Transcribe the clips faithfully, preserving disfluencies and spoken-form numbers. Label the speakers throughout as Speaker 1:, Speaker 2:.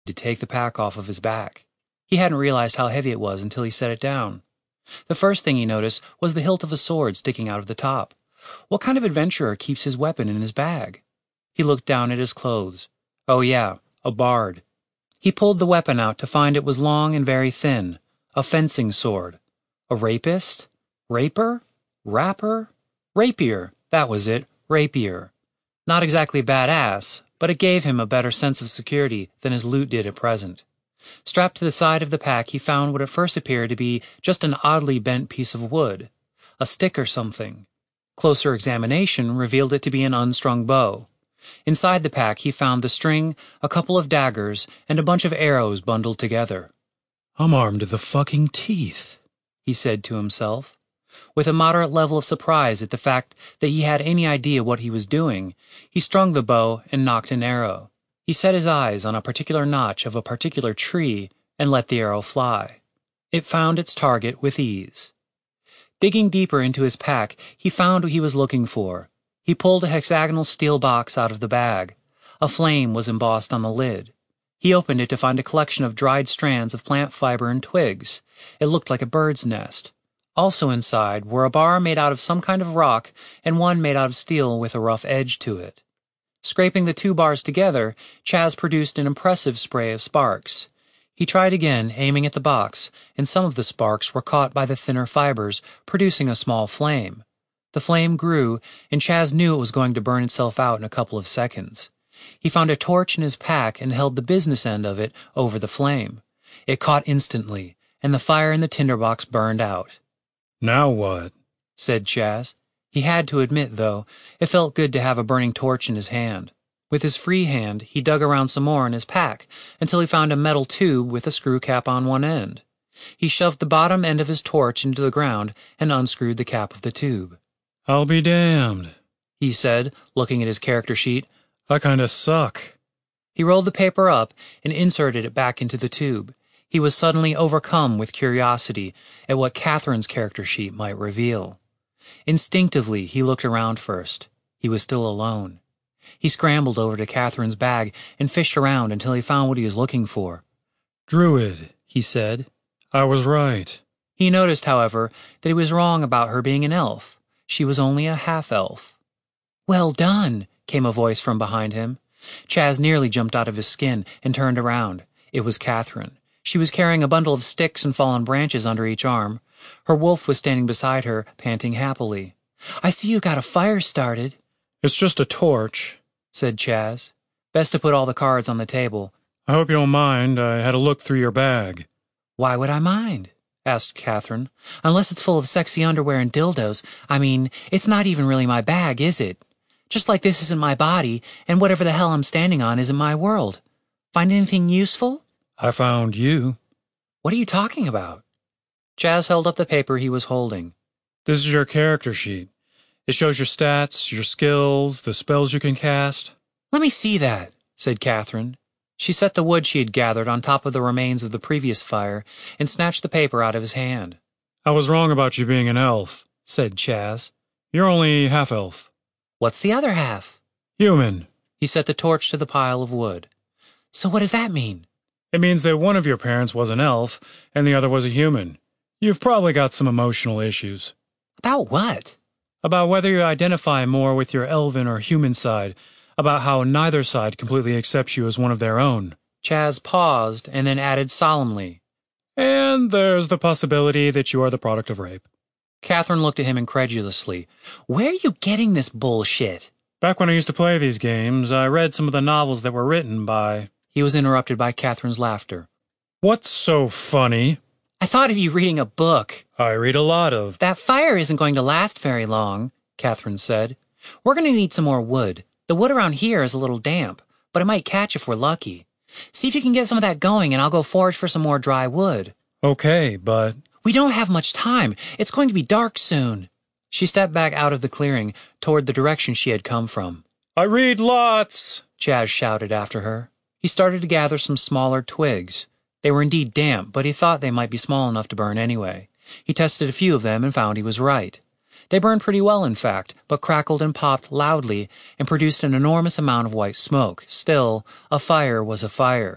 Speaker 1: to take the pack off of his back. He hadn't realized how heavy it was until he set it down. The first thing he noticed was the hilt of a sword sticking out of the top. What kind of adventurer keeps his weapon in his bag? He looked down at his clothes. Oh yeah, a bard. He pulled the weapon out to find it was long and very thin. A fencing sword. A rapist? Raper? Rapper? Rapier. That was it. Rapier. Not exactly badass, but it gave him a better sense of security than his loot did at present. Strapped to the side of the pack, he found what at first appeared to be just an oddly bent piece of wood. A stick or something. Closer examination revealed it to be an unstrung bow. Inside the pack, he found the string, a couple of daggers, and a bunch of arrows bundled together. "I'm armed to the fucking teeth," he said to himself. With a moderate level of surprise at the fact that he had any idea what he was doing, he strung the bow and nocked an arrow. He set his eyes on a particular notch of a particular tree and let the arrow fly. It found its target with ease. Digging deeper into his pack, he found what he was looking for. He pulled a hexagonal steel box out of the bag. A flame was embossed on the lid. He opened it to find a collection of dried strands of plant fiber and twigs. It looked like a bird's nest. Also inside were a bar made out of some kind of rock and one made out of steel with a rough edge to it. Scraping the two bars together, Chaz produced an impressive spray of sparks. He tried again, aiming at the box, and some of the sparks were caught by the thinner fibers, producing a small flame. The flame grew, and Chaz knew it was going to burn itself out in a couple of seconds. He found a torch in his pack and held the business end of it over the flame. It caught instantly, and the fire in the tinderbox burned out. "Now what?" said Chaz. He had to admit, though, it felt good to have a burning torch in his hand. With his free hand, he dug around some more in his pack until he found a metal tube with a screw cap on one end. He shoved the bottom end of his torch into the ground and unscrewed the cap of the tube. "I'll be damned," he said, looking at his character sheet. "I kinda suck." He rolled the paper up and inserted it back into the tube. He was suddenly overcome with curiosity at what Catherine's character sheet might reveal. Instinctively, he looked around first. He was still alone. He scrambled over to Catherine's bag and fished around until he found what he was looking for. "Druid," he said. "I was right." He noticed, however, that he was wrong about her being an elf. She was only a half-elf. "Well done," came a voice from behind him. Chaz nearly jumped out of his skin and turned around. It was Catherine. She was carrying a bundle of sticks and fallen branches under each arm. Her wolf was standing beside her, panting happily. "I see you got a fire started." "It's just a torch," said Chaz. "Best to put all the cards on the table." "I hope you don't mind. I had a look through your bag." "Why would I mind?" asked Catherine. "Unless it's full of sexy underwear and dildos. I mean, it's not even really my bag, is it? Just like this isn't my body, and whatever the hell I'm standing on isn't my world. Find anything useful?" "I found you." "What are you talking about?" Chaz held up the paper he was holding. "This is your character sheet. It shows your stats, your skills, the spells you can cast." "Let me see that," said Catherine. She set the wood she had gathered on top of the remains of the previous fire and snatched the paper out of his hand. "I was wrong about you being an elf," said Chaz. "You're only half-elf." "What's the other half?" "Human." He set the torch to the pile of wood. "So what does that mean?" "It means that one of your parents was an elf and the other was a human. You've probably got some emotional issues." "About what?" "About whether you identify more with your elven or human side, about how neither side completely accepts you as one of their own." Chaz paused and then added solemnly, "And there's the possibility that you are the product of rape." Catherine looked at him incredulously. "Where are you getting this bullshit?" "Back when I used to play these games, I read some of the novels that were written by—" He was interrupted by Catherine's laughter. "What's so funny?" "I thought of you reading a book." "I read a lot of—" "That fire isn't going to last very long," Catherine said. "We're going to need some more wood. The wood around here is a little damp, but it might catch if we're lucky. See if you can get some of that going, and I'll go forage for some more dry wood." "Okay, but—" "We don't have much time. It's going to be dark soon." She stepped back out of the clearing toward the direction she had come from. "I read lots," Chaz shouted after her. He started to gather some smaller twigs. They were indeed damp, but he thought they might be small enough to burn anyway. He tested a few of them and found he was right. They burned pretty well, in fact, but crackled and popped loudly and produced an enormous amount of white smoke. Still, a fire was a fire.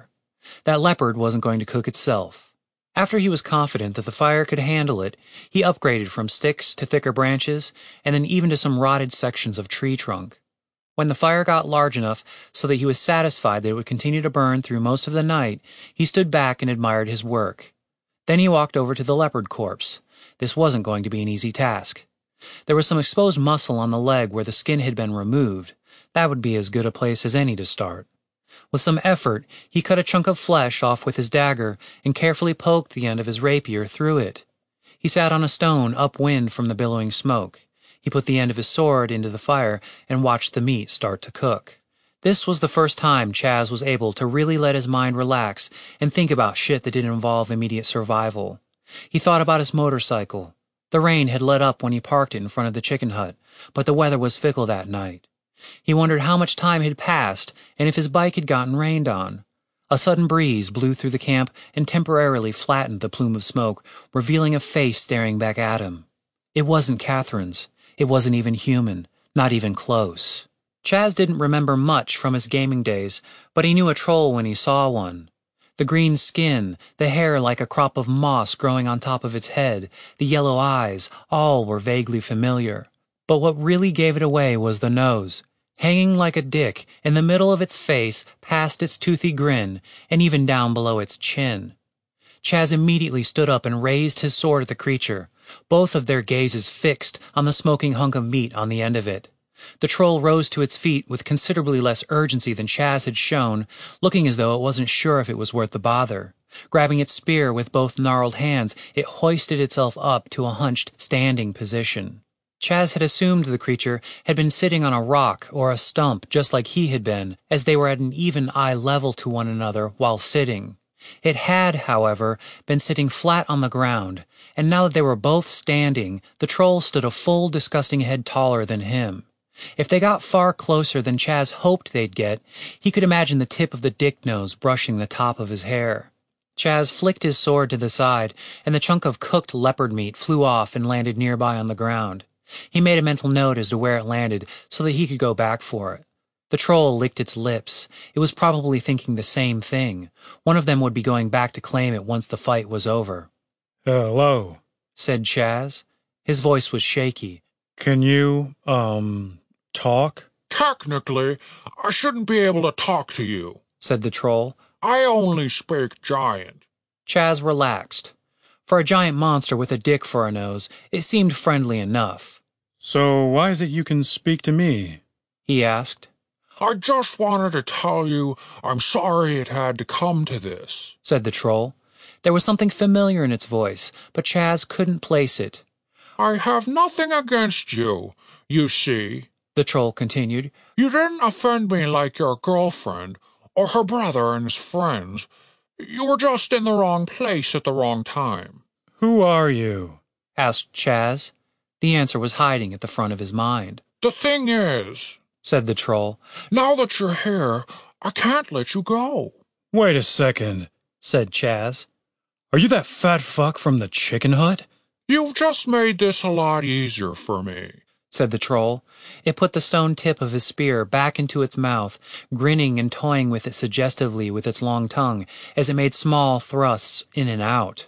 Speaker 1: That leopard wasn't going to cook itself. After he was confident that the fire could handle it, he upgraded from sticks to thicker branches, and then even to some rotted sections of tree trunk. When the fire got large enough so that he was satisfied that it would continue to burn through most of the night, he stood back and admired his work. Then he walked over to the leopard corpse. This wasn't going to be an easy task. There was some exposed muscle on the leg where the skin had been removed. That would be as good a place as any to start. With some effort, he cut a chunk of flesh off with his dagger and carefully poked the end of his rapier through it. He sat on a stone upwind from the billowing smoke. He put the end of his sword into the fire and watched the meat start to cook. This was the first time Chaz was able to really let his mind relax and think about shit that didn't involve immediate survival. He thought about his motorcycle. The rain had let up when he parked it in front of the chicken hut, but the weather was fickle that night. He wondered how much time had passed and if his bike had gotten rained on. A sudden breeze blew through the camp and temporarily flattened the plume of smoke, revealing a face staring back at him. It wasn't Catherine's. It wasn't even human, not even close. Chaz didn't remember much from his gaming days, but he knew a troll when he saw one. The green skin, the hair like a crop of moss growing on top of its head, the yellow eyes, all were vaguely familiar. But what really gave it away was the nose. Hanging like a dick in the middle of its face, past its toothy grin, and even down below its chin. Chaz immediately stood up and raised his sword at the creature, both of their gazes fixed on the smoking hunk of meat on the end of it. The troll rose to its feet with considerably less urgency than Chaz had shown, looking as though it wasn't sure if it was worth the bother. Grabbing its spear with both gnarled hands, it hoisted itself up to a hunched, standing position. Chaz had assumed the creature had been sitting on a rock or a stump just like he had been, as they were at an even eye level to one another while sitting. It had, however, been sitting flat on the ground, and now that they were both standing, the troll stood a full disgusting head taller than him. If they got far closer than Chaz hoped they'd get, he could imagine the tip of the dick nose brushing the top of his hair. Chaz flicked his sword to the side, and the chunk of cooked leopard meat flew off and landed nearby on the ground. He made a mental note as to where it landed so that he could go back for it. The troll licked its lips. It was probably thinking the same thing. One of them would be going back to claim it once the fight was over.
Speaker 2: "Hello,"
Speaker 1: said Chaz. His voice was shaky.
Speaker 2: "Can you, um, talk?"
Speaker 3: "Technically, I shouldn't be able to talk to you,"
Speaker 1: said the troll.
Speaker 3: "I only speak giant."
Speaker 1: Chaz relaxed. For a giant monster with a dick for a nose, it seemed friendly enough.
Speaker 2: "So why is it you can speak to me?"
Speaker 1: he asked.
Speaker 3: "I just wanted to tell you I'm sorry it had to come to this,"
Speaker 1: said the troll. There was something familiar in its voice, but Chaz couldn't place it.
Speaker 3: "I have nothing against you, you see,"
Speaker 1: the troll continued.
Speaker 3: "You didn't offend me like your girlfriend, or her brother and his friends. You were just in the wrong place at the wrong time."
Speaker 2: "Who are you?"
Speaker 1: asked Chaz. The answer was hiding at the front of his mind.
Speaker 3: "The thing is,"
Speaker 1: said the troll,
Speaker 3: "now that you're here, I can't let you go."
Speaker 2: "Wait a second,"
Speaker 1: said Chaz.
Speaker 2: "Are you that fat fuck from the chicken hut?"
Speaker 3: "You've just made this a lot easier for me,"
Speaker 1: said the troll. It put the stone tip of his spear back into its mouth, grinning and toying with it suggestively with its long tongue as it made small thrusts in and out.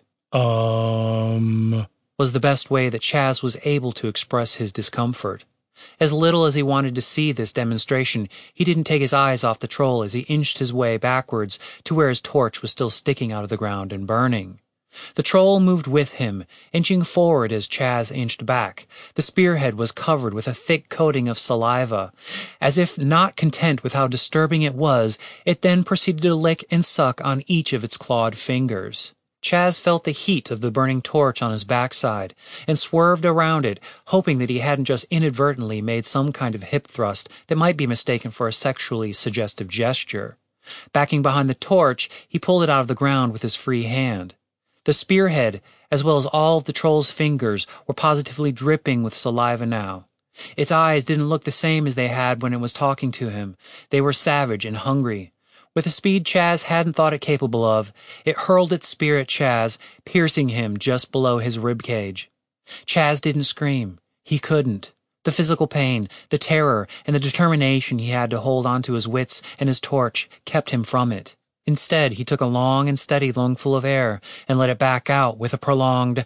Speaker 2: Um...
Speaker 1: was the best way that Chaz was able to express his discomfort. As little as he wanted to see this demonstration, he didn't take his eyes off the troll as he inched his way backwards to where his torch was still sticking out of the ground and burning. The troll moved with him, inching forward as Chaz inched back. The spearhead was covered with a thick coating of saliva. As if not content with how disturbing it was, it then proceeded to lick and suck on each of its clawed fingers. Chaz felt the heat of the burning torch on his backside and swerved around it, hoping that he hadn't just inadvertently made some kind of hip thrust that might be mistaken for a sexually suggestive gesture. Backing behind the torch, he pulled it out of the ground with his free hand. The spearhead, as well as all of the troll's fingers, were positively dripping with saliva now. Its eyes didn't look the same as they had when it was talking to him. They were savage and hungry. With a speed Chaz hadn't thought it capable of, it hurled its spear at Chaz, piercing him just below his ribcage. Chaz didn't scream. He couldn't. The physical pain, the terror, and the determination he had to hold on to his wits and his torch kept him from it. Instead, he took a long and steady lungful of air and let it back out with a prolonged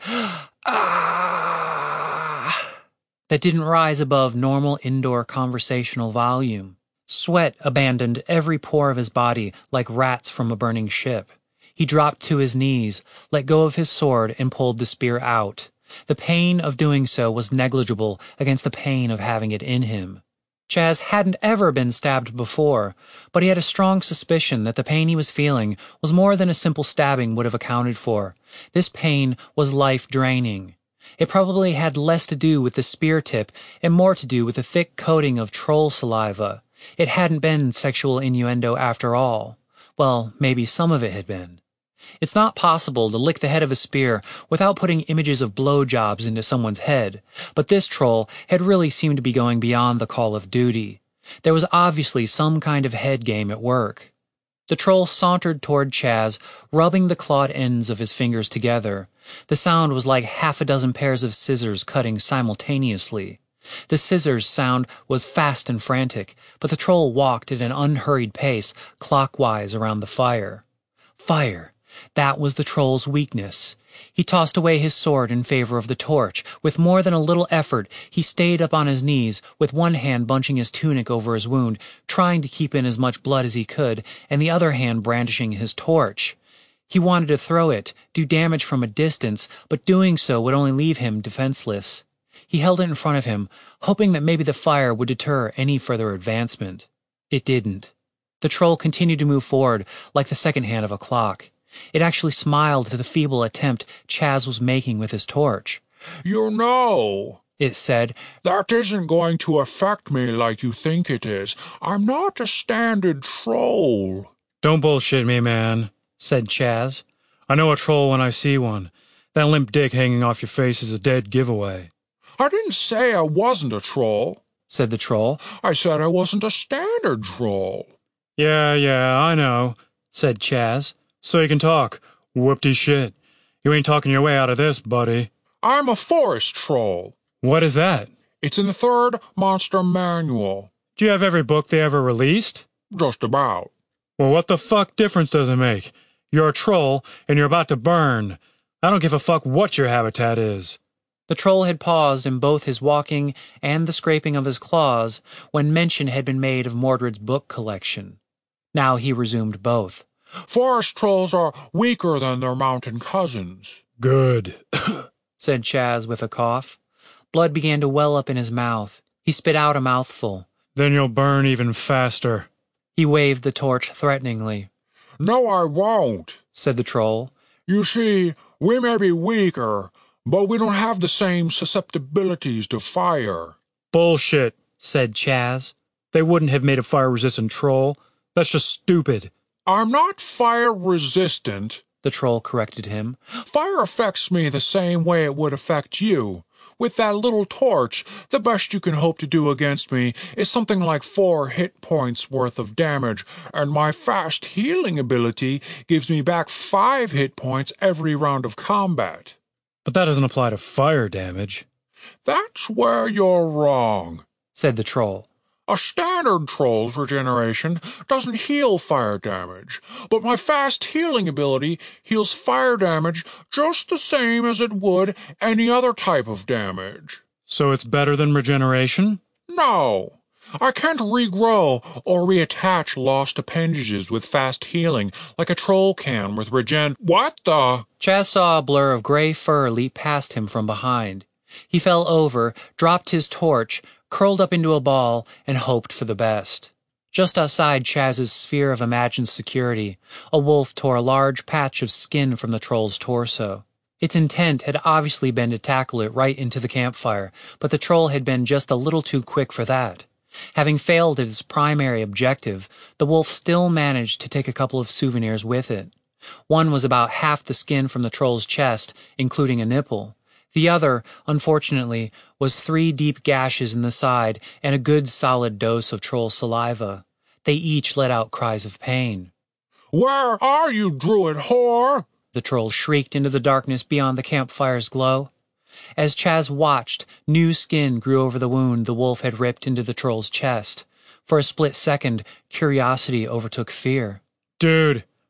Speaker 1: ah that didn't rise above normal indoor conversational volume. Sweat abandoned every pore of his body like rats from a burning ship. He dropped to his knees, let go of his sword, and pulled the spear out. The pain of doing so was negligible against the pain of having it in him. Chaz hadn't ever been stabbed before, but he had a strong suspicion that the pain he was feeling was more than a simple stabbing would have accounted for. This pain was life-draining. It probably had less to do with the spear tip and more to do with the thick coating of troll saliva. It hadn't been sexual innuendo after all. Well, maybe some of it had been. It's not possible to lick the head of a spear without putting images of blowjobs into someone's head, but this troll had really seemed to be going beyond the call of duty. There was obviously some kind of head game at work. The troll sauntered toward Chaz, rubbing the clawed ends of his fingers together. The sound was like half a dozen pairs of scissors cutting simultaneously. The scissors sound was fast and frantic, but the troll walked at an unhurried pace clockwise around the fire. Fire. That was the troll's weakness. He tossed away his sword in favor of the torch. With more than a little effort, he stayed up on his knees, with one hand bunching his tunic over his wound, trying to keep in as much blood as he could, and the other hand brandishing his torch. He wanted to throw it, do damage from a distance, but doing so would only leave him defenseless. He held it in front of him, hoping that maybe the fire would deter any further advancement. It didn't. The troll continued to move forward like the second hand of a clock. It actually smiled to the feeble attempt Chaz was making with his torch.
Speaker 3: You know,
Speaker 1: it said,
Speaker 3: that isn't going to affect me like you think it is. I'm not a standard troll.
Speaker 2: Don't bullshit me, man,
Speaker 1: said Chaz.
Speaker 2: I know a troll when I see one. That limp dick hanging off your face is a dead giveaway.
Speaker 3: I didn't say I wasn't a troll,
Speaker 1: said the troll.
Speaker 3: I said I wasn't a standard troll.
Speaker 2: Yeah, yeah, I know, said Chaz. So you can talk. Whoopty shit. You ain't talking your way out of this, buddy.
Speaker 3: I'm a forest troll.
Speaker 2: What is that?
Speaker 3: It's in the third Monster Manual.
Speaker 2: Do you have every book they ever released?
Speaker 3: Just about.
Speaker 2: Well, what the fuck difference does it make? You're a troll, and you're about to burn. I don't give a fuck what your habitat is.
Speaker 1: The troll had paused in both his walking and the scraping of his claws when mention had been made of Mordred's book collection. Now he resumed both.
Speaker 3: Forest trolls are weaker than their mountain cousins.
Speaker 2: Good,
Speaker 1: said Chaz with a cough. Blood began to well up in his mouth. He spit out a mouthful.
Speaker 2: Then you'll burn even faster.
Speaker 1: He waved the torch threateningly.
Speaker 3: No, I won't,
Speaker 1: said the troll.
Speaker 3: You see, we may be weaker, but we don't have the same susceptibilities to fire.
Speaker 2: Bullshit,
Speaker 1: said Chaz.
Speaker 2: They wouldn't have made a fire-resistant troll. That's just stupid.
Speaker 3: I'm not fire-resistant,
Speaker 1: the troll corrected him.
Speaker 3: Fire affects me the same way it would affect you. With that little torch, the best you can hope to do against me is something like four hit points worth of damage, and my fast healing ability gives me back five hit points every round of combat.
Speaker 2: But that doesn't apply to fire damage.
Speaker 3: That's where you're wrong,
Speaker 1: said the troll.
Speaker 3: A standard troll's regeneration doesn't heal fire damage, but my fast healing ability heals fire damage just the same as it would any other type of damage.
Speaker 2: So it's better than regeneration?
Speaker 3: No. I can't regrow or reattach lost appendages with fast healing like a troll can with regen— What the—
Speaker 1: Chaz saw a blur of gray fur leap past him from behind. He fell over, dropped his torch, curled up into a ball, and hoped for the best. Just outside Chaz's sphere of imagined security, a wolf tore a large patch of skin from the troll's torso. Its intent had obviously been to tackle it right into the campfire, but the troll had been just a little too quick for that. Having failed at its primary objective, the wolf still managed to take a couple of souvenirs with it. One was about half the skin from the troll's chest, including a nipple. The other, unfortunately, was three deep gashes in the side and a good solid dose of troll saliva. They each let out cries of pain.
Speaker 3: Where are you, druid whore?
Speaker 1: The troll shrieked into the darkness beyond the campfire's glow. As Chaz watched, new skin grew over the wound the wolf had ripped into the troll's chest. For a split second, curiosity overtook fear.
Speaker 2: Dude,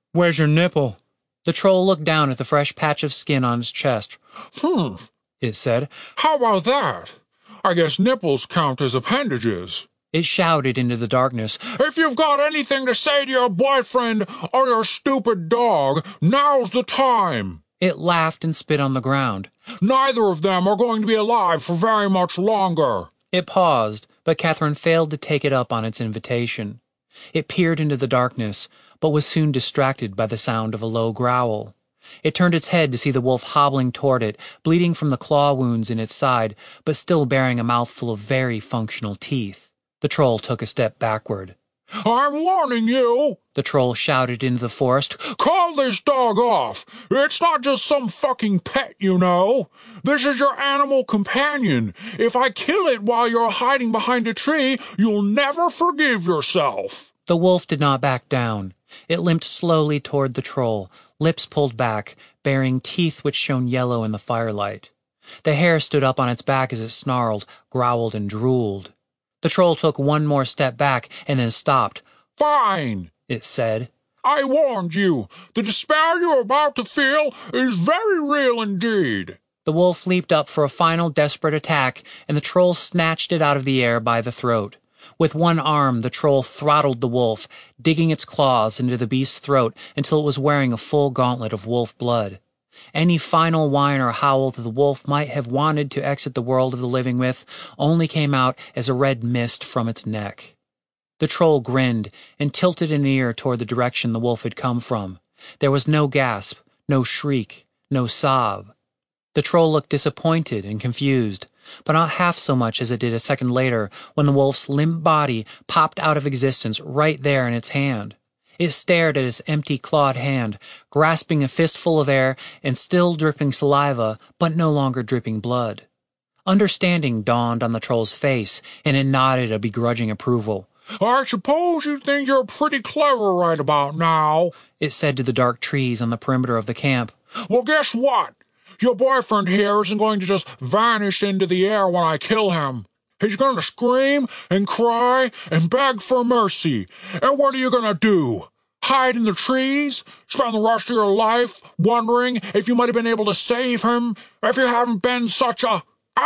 Speaker 2: Where's your nipple?
Speaker 1: The troll looked down at the fresh patch of skin on his chest.
Speaker 3: Hmm,
Speaker 1: It said.
Speaker 3: How about that? I guess nipples count as appendages.
Speaker 1: It shouted into the darkness.
Speaker 3: If you've got anything to say to your boyfriend or your stupid dog, now's the time.
Speaker 1: It laughed and spit on the ground.
Speaker 3: Neither of them are going to be alive for very much longer.
Speaker 1: It paused, but Catherine failed to take it up on its invitation. It peered into the darkness, but was soon distracted by the sound of a low growl. It turned its head to see the wolf hobbling toward it, bleeding from the claw wounds in its side, but still bearing a mouthful of very functional teeth. The troll took a step backward.
Speaker 3: I'm warning you,
Speaker 1: the troll shouted into the forest.
Speaker 3: Call this dog off. It's not just some fucking pet, you know. This is your animal companion. If I kill it while you're hiding behind a tree, you'll never forgive yourself.
Speaker 1: The wolf did not back down. It limped slowly toward the troll, lips pulled back, baring teeth which shone yellow in the firelight. The hair stood up on its back as it snarled, growled, and drooled. The troll took one more step back and then stopped.
Speaker 3: Fine,
Speaker 1: it said.
Speaker 3: I warned you. The despair you're about to feel is very real indeed.
Speaker 1: The wolf leaped up for a final desperate attack, and the troll snatched it out of the air by the throat. With one arm, the troll throttled the wolf, digging its claws into the beast's throat until it was wearing a full gauntlet of wolf blood. Any final whine or howl that the wolf might have wanted to exit the world of the living with only came out as a red mist from its neck. The troll grinned and tilted an ear toward the direction the wolf had come from. There was no gasp, no shriek, no sob. The troll looked disappointed and confused, but not half so much as it did a second later when the wolf's limp body popped out of existence right there in its hand. It stared at its empty, clawed hand, grasping a fistful of air and still dripping saliva, but no longer dripping blood. Understanding dawned on the troll's face, and it nodded a begrudging approval.
Speaker 3: I suppose you think you're pretty clever right about now,
Speaker 1: it said to the dark trees on the perimeter of the camp.
Speaker 3: Well, guess what? Your boyfriend here isn't going to just vanish into the air when I kill him. He's going to scream and cry and beg for mercy. And what are you going to do? Hide in the trees? Spend the rest of your life wondering if you might have been able to save him if you haven't been such a...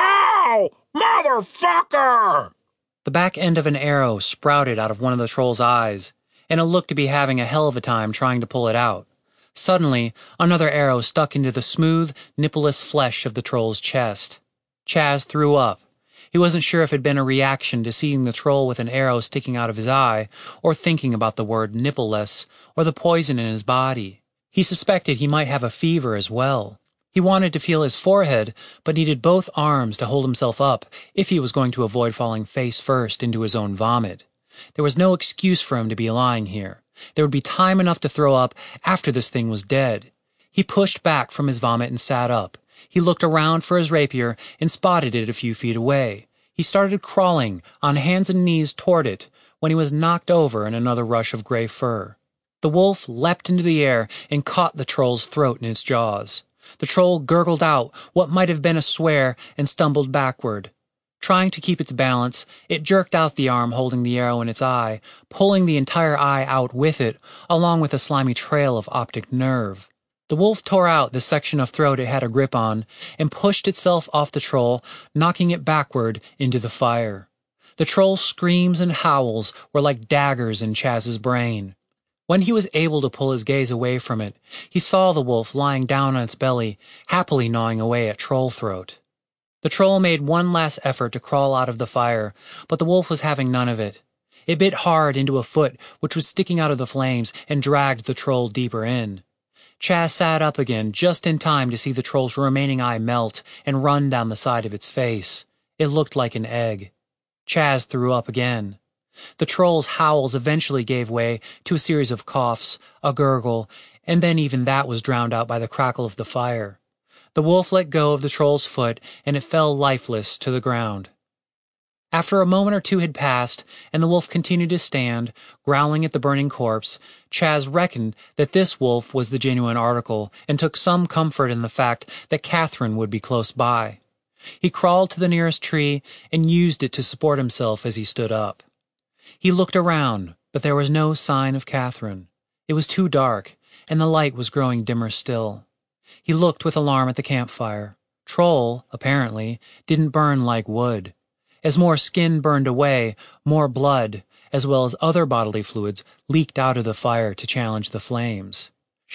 Speaker 3: Ow! Motherfucker!
Speaker 1: The back end of an arrow sprouted out of one of the troll's eyes, and it looked to be having a hell of a time trying to pull it out. Suddenly, another arrow stuck into the smooth, nippleless flesh of the troll's chest. Chaz threw up. He wasn't sure if it had been a reaction to seeing the troll with an arrow sticking out of his eye, or thinking about the word nippleless, or the poison in his body. He suspected he might have a fever as well. He wanted to feel his forehead, but needed both arms to hold himself up if he was going to avoid falling face first into his own vomit. There was no excuse for him to be lying here. There would be time enough to throw up after this thing was dead. He pushed back from his vomit and sat up. He looked around for his rapier and spotted it a few feet away. He started crawling on hands and knees toward it when he was knocked over in another rush of gray fur. The wolf leapt into the air and caught the troll's throat in its jaws. The troll gurgled out what might have been a swear and stumbled backward. Trying to keep its balance, it jerked out the arm holding the arrow in its eye, pulling the entire eye out with it, along with a slimy trail of optic nerve. The wolf tore out the section of throat it had a grip on and pushed itself off the troll, knocking it backward into the fire. The troll's screams and howls were like daggers in Chaz's brain. When he was able to pull his gaze away from it, he saw the wolf lying down on its belly, happily gnawing away at troll throat. The troll made one last effort to crawl out of the fire, but the wolf was having none of it. It bit hard into a foot which was sticking out of the flames and dragged the troll deeper in. Chaz sat up again just in time to see the troll's remaining eye melt and run down the side of its face. It looked like an egg. Chaz threw up again. The troll's howls eventually gave way to a series of coughs, a gurgle, and then even that was drowned out by the crackle of the fire. The wolf let go of the troll's foot, and it fell lifeless to the ground. After a moment or two had passed, and the wolf continued to stand, growling at the burning corpse, Chaz reckoned that this wolf was the genuine article, and took some comfort in the fact that Catherine would be close by. He crawled to the nearest tree and used it to support himself as he stood up. He looked around, but there was no sign of Catherine. It was too dark, and the light was growing dimmer still. He looked with alarm at the campfire. Troll, apparently, didn't burn like wood. As more skin burned away, more blood, as well as other bodily fluids, leaked out of the fire to challenge the flames.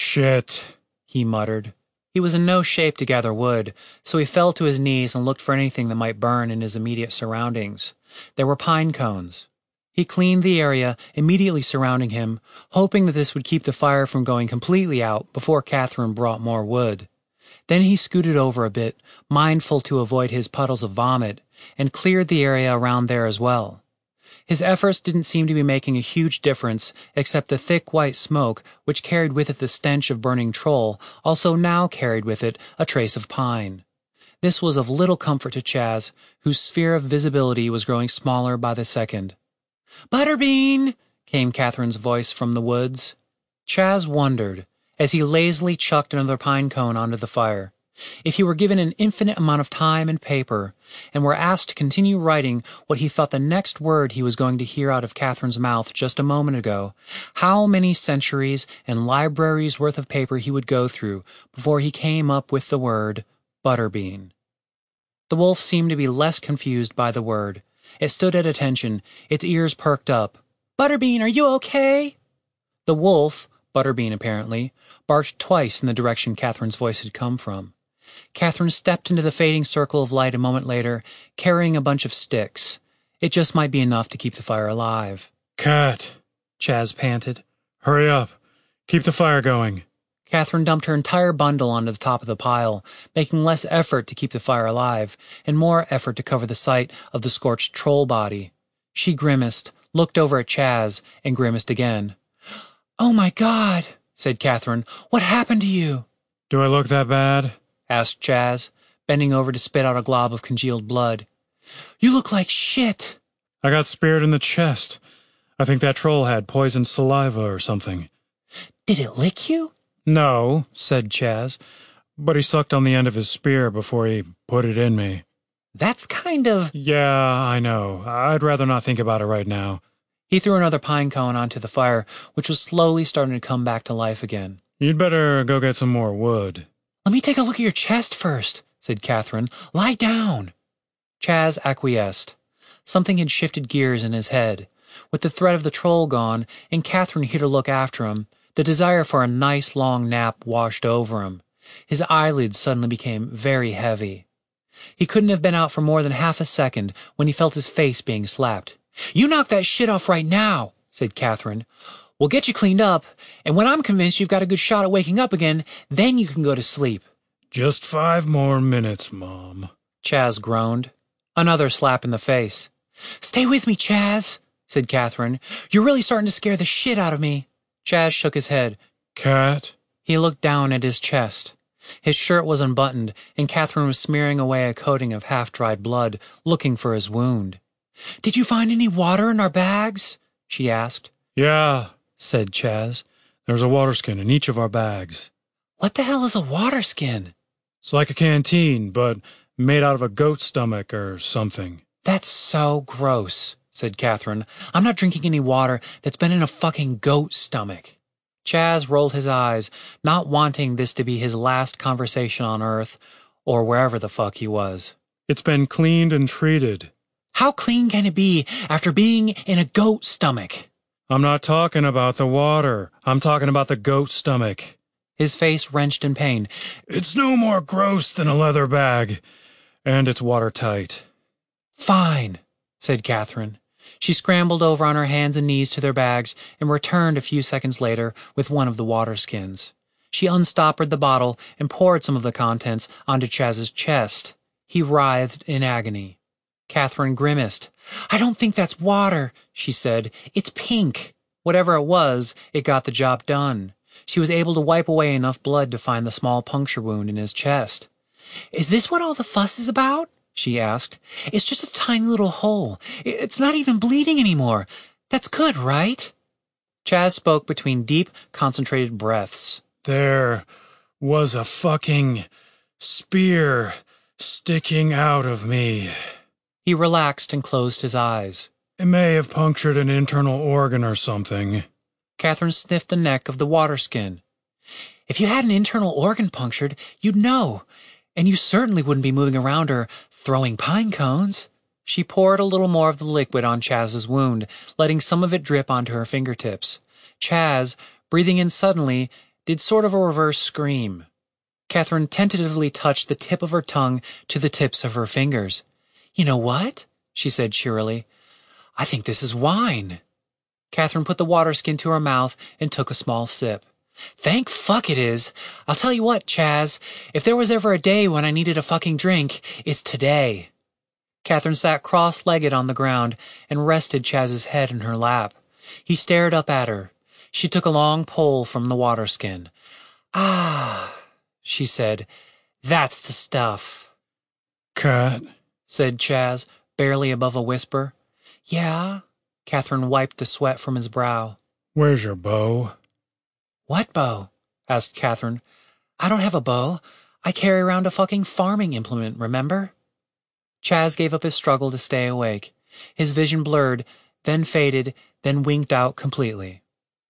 Speaker 2: Shit,
Speaker 1: he muttered. He was in no shape to gather wood, so he fell to his knees and looked for anything that might burn in his immediate surroundings. There were pine cones. He cleaned the area immediately surrounding him, hoping that this would keep the fire from going completely out before Catherine brought more wood. Then he scooted over a bit, mindful to avoid his puddles of vomit, and cleared the area around there as well. His efforts didn't seem to be making a huge difference, except the thick white smoke, which carried with it the stench of burning troll, also now carried with it a trace of pine. This was of little comfort to Chaz, whose sphere of visibility was growing smaller by the second. "Butterbean!" came Catherine's voice from the woods. Chaz wondered, as he lazily chucked another pine cone onto the fire. If he were given an infinite amount of time and paper, and were asked to continue writing what he thought the next word he was going to hear out of Catherine's mouth just a moment ago, how many centuries and libraries worth of paper he would go through before he came up with the word Butterbean. The wolf seemed to be less confused by the word. It stood at attention, its ears perked up. "Butterbean, are you okay?" The wolf, Butterbean apparently, barked twice in the direction Catherine's voice had come from. Catherine stepped into the fading circle of light a moment later, carrying a bunch of sticks. It just might be enough to keep the fire alive.
Speaker 2: "Cat," Chaz panted. "Hurry up. Keep the fire going."
Speaker 1: Catherine dumped her entire bundle onto the top of the pile, making less effort to keep the fire alive, and more effort to cover the sight of the scorched troll body. She grimaced, looked over at Chaz, and grimaced again. "Oh my God," said Catherine. "What happened to you?"
Speaker 2: "Do I look that bad?"
Speaker 1: asked Chaz, bending over to spit out a glob of congealed blood. "You look like shit."
Speaker 2: "I got speared in the chest. I think that troll had poisoned saliva or something."
Speaker 1: "Did it lick you?"
Speaker 2: "No," said Chaz, "but he sucked on the end of his spear before he put it in me."
Speaker 1: "That's kind of—"
Speaker 2: "Yeah, I know. I'd rather not think about it right now."
Speaker 1: He threw another pine cone onto the fire, which was slowly starting to come back to life again.
Speaker 2: "You'd better go get some more wood."
Speaker 1: "Let me take a look at your chest first," said Catherine. "Lie down." Chaz acquiesced. Something had shifted gears in his head. With the threat of the troll gone, and Catherine here to look after him, the desire for a nice long nap washed over him. His eyelids suddenly became very heavy. He couldn't have been out for more than half a second when he felt his face being slapped. "You knock that shit off right now," said Catherine. "We'll get you cleaned up, and when I'm convinced you've got a good shot at waking up again, then you can go to sleep."
Speaker 2: "Just five more minutes, Mom,"
Speaker 1: Chaz groaned. Another slap in the face. "Stay with me, Chaz," said Catherine. "You're really starting to scare the shit out of me." Chaz shook his head.
Speaker 2: "Cat?"
Speaker 1: He looked down at his chest. His shirt was unbuttoned, and Catherine was smearing away a coating of half-dried blood, looking for his wound. "Did you find any water in our bags?" she asked.
Speaker 2: "Yeah," said Chaz. "There's a water skin in each of our bags."
Speaker 1: "What the hell is a water skin?"
Speaker 2: "It's like a canteen, but made out of a goat stomach or something."
Speaker 1: "That's so gross," said Catherine. "I'm not drinking any water that's been in a fucking goat stomach." Chaz rolled his eyes, not wanting this to be his last conversation on Earth, or wherever the fuck he was.
Speaker 2: "It's been cleaned and treated."
Speaker 1: "How clean can it be after being in a goat stomach?"
Speaker 2: "I'm not talking about the water. I'm talking about the goat stomach."
Speaker 1: His face wrenched in pain.
Speaker 2: "It's no more gross than a leather bag, and it's watertight."
Speaker 1: "Fine," said Catherine. She scrambled over on her hands and knees to their bags and returned a few seconds later with one of the water skins. She unstoppered the bottle and poured some of the contents onto Chaz's chest. He writhed in agony. Catherine grimaced. "I don't think that's water," she said. "It's pink." Whatever it was, it got the job done. She was able to wipe away enough blood to find the small puncture wound in his chest. "Is this what all the fuss is about?" she asked. "It's just a tiny little hole. It's not even bleeding anymore. That's good, right?" Chaz spoke between deep, concentrated breaths.
Speaker 2: "There was a fucking spear sticking out of me."
Speaker 1: He relaxed and closed his eyes.
Speaker 2: "It may have punctured an internal organ or something."
Speaker 1: Catherine sniffed the neck of the water skin. If you had an internal organ punctured, you'd know. And you certainly wouldn't be moving around or throwing pine cones. She poured a little more of the liquid on Chaz's wound, letting some of it drip onto her fingertips. Chaz, breathing in suddenly, did sort of a reverse scream. Catherine tentatively touched the tip of her tongue to the tips of her fingers. You know what? She said cheerily. I think this is wine. Catherine put the water skin to her mouth and took a small sip. Thank fuck it is. I'll tell you what, Chaz, if there was ever a day when I needed a fucking drink, it's today. Catherine sat cross-legged on the ground and rested Chaz's head in her lap. He stared up at her. She took a long pull from the water skin. Ah, she said, that's the stuff.
Speaker 2: Cat,
Speaker 1: said Chaz, barely above a whisper. Yeah? Catherine wiped the sweat from his brow.
Speaker 2: Where's your bow?
Speaker 1: What bow? Asked Catherine. I don't have a bow. I carry around a fucking farming implement, remember? Chaz gave up his struggle to stay awake. His vision blurred, then faded, then winked out completely.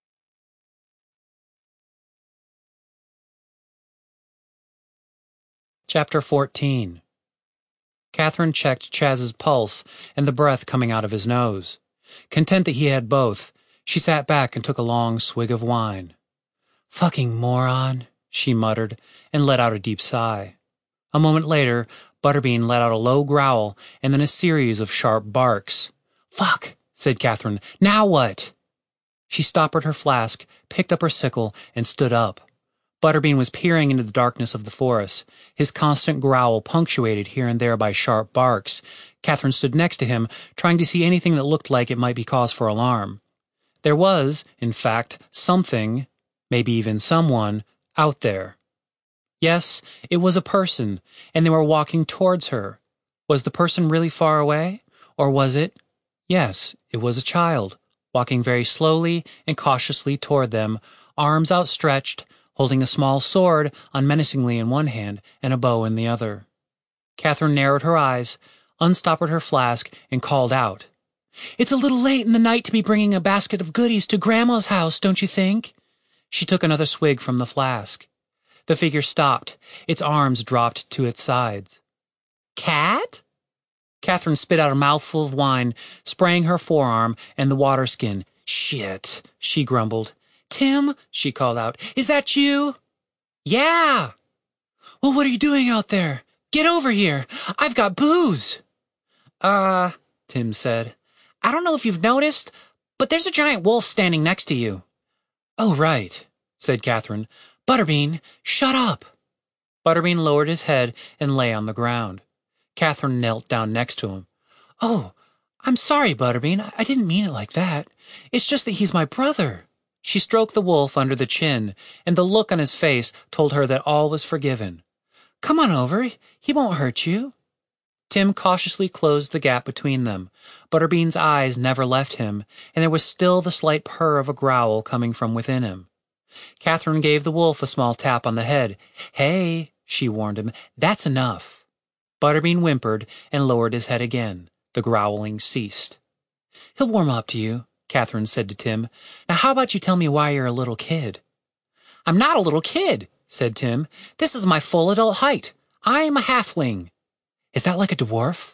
Speaker 1: Chapter fourteen. Catherine checked Chaz's pulse and the breath coming out of his nose. Content that he had both, she sat back and took a long swig of wine. Fucking moron, she muttered, and let out a deep sigh. A moment later, Butterbean let out a low growl and then a series of sharp barks. Fuck, said Catherine. Now what? She stoppered her flask, picked up her sickle, and stood up. Butterbean was peering into the darkness of the forest, his constant growl punctuated here and there by sharp barks. Catherine stood next to him, trying to see anything that looked like it might be cause for alarm. There was, in fact, something, maybe even someone, out there. Yes, it was a person, and they were walking towards her. Was the person really far away? Or was it? Yes, it was a child, walking very slowly and cautiously toward them, arms outstretched, holding a small sword unmenacingly in one hand and a bow in the other. Catherine narrowed her eyes, unstoppered her flask, and called out. It's a little late in the night to be bringing a basket of goodies to Grandma's house, don't you think? She took another swig from the flask. The figure stopped. Its arms dropped to its sides. Cat? Catherine spit out a mouthful of wine, spraying her forearm and the water skin. Shit, she grumbled. Tim, she called out, is that you? Yeah. Well, what are you doing out there? Get over here. I've got booze. Uh, Tim said. I don't know if you've noticed, but there's a giant wolf standing next to you. Oh, right, said Catherine. Butterbean, shut up. Butterbean lowered his head and lay on the ground. Catherine knelt down next to him. Oh, I'm sorry, Butterbean. I didn't mean it like that. It's just that he's my brother. She stroked the wolf under the chin, and the look on his face told her that all was forgiven. Come on over. He won't hurt you. Tim cautiously closed the gap between them. Butterbean's eyes never left him, and there was still the slight purr of a growl coming from within him. Catherine gave the wolf a small tap on the head. Hey, she warned him, that's enough. Butterbean whimpered and lowered his head again. The growling ceased. He'll warm up to you, Catherine said to Tim. Now how about you tell me why you're a little kid? I'm not a little kid, said Tim. This is my full adult height. I am a halfling. Is that like a dwarf?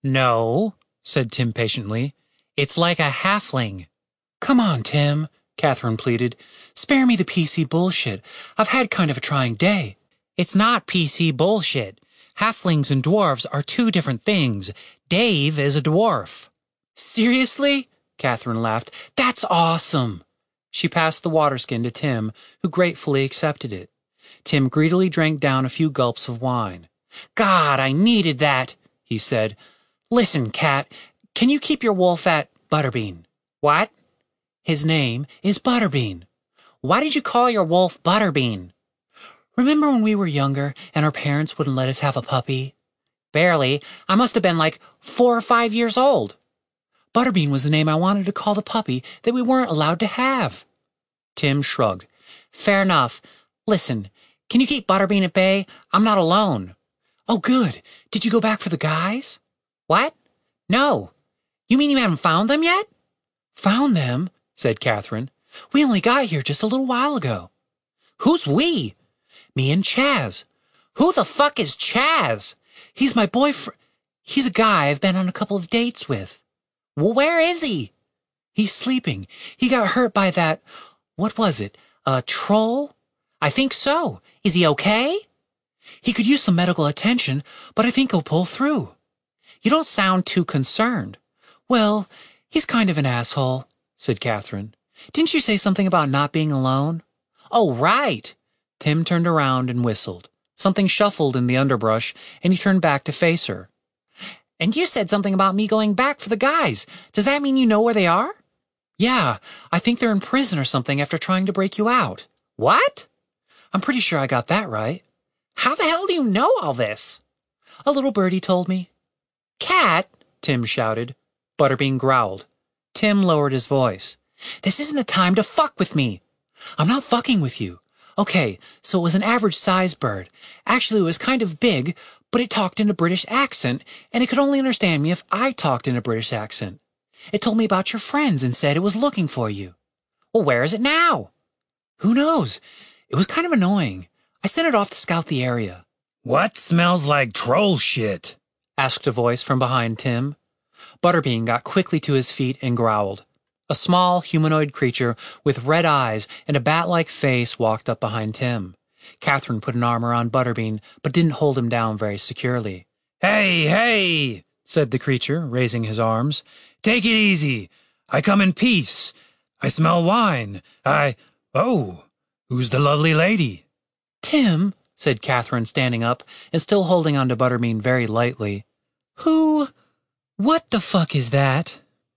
Speaker 1: No, said Tim patiently. It's like a halfling. Come on, Tim, Catherine pleaded. Spare me the P C bullshit. I've had kind of a trying day. It's not P C bullshit. Halflings and dwarves are two different things. Dave is a dwarf. Seriously? Catherine laughed. That's awesome. She passed the water skin to Tim, who gratefully accepted it. Tim greedily drank down a few gulps of wine. God, I needed that, he said. Listen, Cat, can you keep your wolf at Butterbean? What? His name is Butterbean. Why did you call your wolf Butterbean? Remember when we were younger and our parents wouldn't let us have a puppy? Barely. I must have been like four or five years old. Butterbean was the name I wanted to call the puppy that we weren't allowed to have. Tim shrugged. Fair enough. Listen, can you keep Butterbean at bay? I'm not alone. Oh, good. Did you go back for the guys? What? No. You mean you haven't found them yet? Found them, said Catherine. We only got here just a little while ago. Who's we? Me and Chaz. Who the fuck is Chaz? He's my boyfriend. He's a guy I've been on a couple of dates with. Well, where is he? He's sleeping. He got hurt by that, what was it, a troll? I think so. Is he okay? He could use some medical attention, but I think he'll pull through. You don't sound too concerned. Well, he's kind of an asshole, said Catherine. Didn't you say something about not being alone? Oh, right. Tim turned around and whistled. Something shuffled in the underbrush, and he turned back to face her. And you said something about me going back for the guys. Does that mean you know where they are? Yeah, I think they're in prison or something after trying to break you out. What? I'm pretty sure I got that right. How the hell do you know all this? A little birdie told me. Cat, Tim shouted. Butterbean growled. Tim lowered his voice. This isn't the time to fuck with me. I'm not fucking with you. Okay, so it was an average-sized bird. Actually, it was kind of big, but it talked in a British accent, and it could only understand me if I talked in a British accent. It told me about your friends and said it was looking for you. Well, where is it now? Who knows? It was kind of annoying. I sent it off to scout the area.
Speaker 2: What smells like troll shit?
Speaker 1: Asked a voice from behind Tim. Butterbean got quickly to his feet and growled. A small humanoid creature with red eyes and a bat-like face walked up behind Tim. Catherine put an arm around Butterbean, but didn't hold him down very securely.
Speaker 2: Hey, hey, said the creature, raising his arms. Take it easy. I come in peace. I smell wine. I... Oh, who's the lovely lady?
Speaker 1: Tim, said Catherine, standing up and still holding on to Butterbean very lightly. Who... What the fuck is that?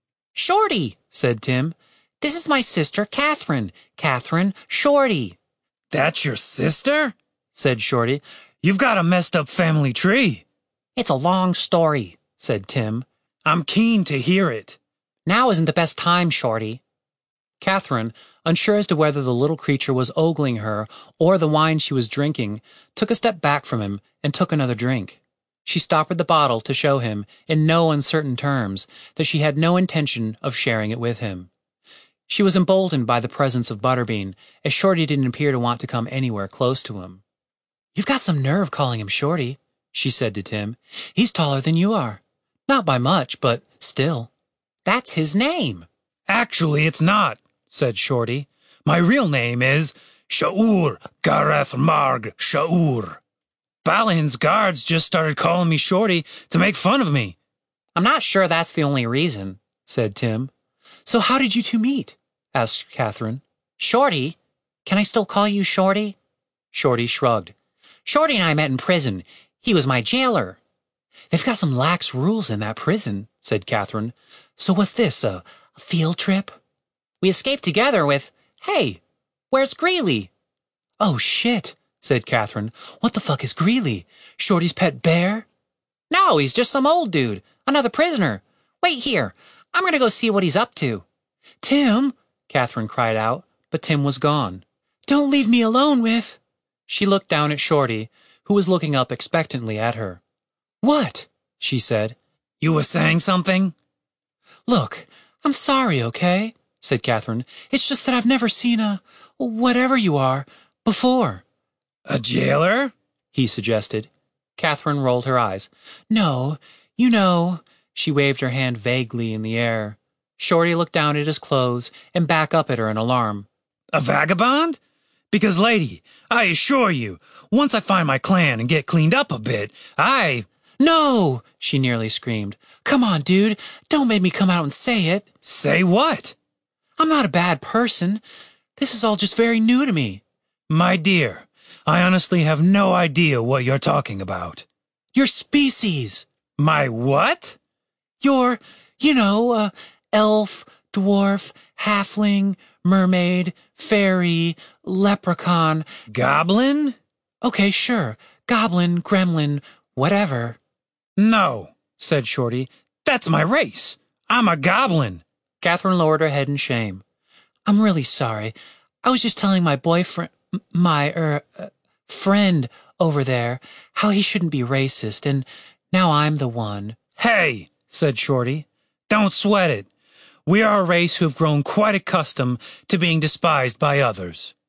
Speaker 1: Shorty, said Tim. This is my sister, Catherine. Catherine Shorty.
Speaker 2: That's your sister? Said Shorty. You've got a messed up family tree.
Speaker 1: It's a long story, said Tim.
Speaker 2: I'm keen to hear it.
Speaker 1: Now isn't the best time, Shorty. Catherine, unsure as to whether the little creature was ogling her or the wine she was drinking, took a step back from him and took another drink. She stoppered the bottle to show him, in no uncertain terms, that she had no intention of sharing it with him. She was emboldened by the presence of Butterbean, as Shorty didn't appear to want to come anywhere close to him. You've got some nerve calling him Shorty, she said to Tim. He's taller than you are. Not by much, but still. That's his name.
Speaker 2: Actually, it's not, said Shorty. My real name is Shaur Gareth Marg Shaur. Balin's guards just started calling me Shorty to make fun of me.
Speaker 1: I'm not sure that's the only reason, said Tim. So how did you two meet? Asked Catherine. Shorty? Can I still call you Shorty? Shorty shrugged. Shorty and I met in prison. He was my jailer. They've got some lax rules in that prison, said Catherine. So what's this, a, a field trip? We escaped together with, hey, where's Greeley? Oh, shit, said Catherine. What the fuck is Greeley? Shorty's pet bear? No, he's just some old dude. Another prisoner. Wait here. I'm going to go see what he's up to. Tim, Catherine cried out, but Tim was gone. Don't leave me alone with... She looked down at Shorty, who was looking up expectantly at her. What? She said.
Speaker 2: You were saying something?
Speaker 1: Look, I'm sorry, okay? Said Catherine. It's just that I've never seen a... whatever you are, before.
Speaker 2: A jailer?
Speaker 1: He suggested. Catherine rolled her eyes. No, you know... She waved her hand vaguely in the air. Shorty looked down at his clothes and back up at her in alarm.
Speaker 2: A vagabond? Because, lady, I assure you, once I find my clan and get cleaned up a bit, I...
Speaker 1: No! She nearly screamed. Come on, dude. Don't make me come out and say it.
Speaker 2: Say what?
Speaker 1: I'm not a bad person. This is all just very new to me.
Speaker 2: My dear, I honestly have no idea what you're talking about.
Speaker 1: Your species.
Speaker 2: My what?
Speaker 1: Your, you know, uh, elf, dwarf, halfling, mermaid, fairy, leprechaun.
Speaker 2: Goblin?
Speaker 1: Okay, sure. Goblin, gremlin, whatever.
Speaker 2: No, said Shorty. That's my race. I'm a goblin.
Speaker 1: Catherine lowered her head in shame. I'm really sorry. I was just telling my boyfriend, my, er, uh, friend over there, how he shouldn't be racist, and now I'm the one.
Speaker 2: Hey, said Shorty, don't sweat it. We are a race who have grown quite accustomed to being despised by others.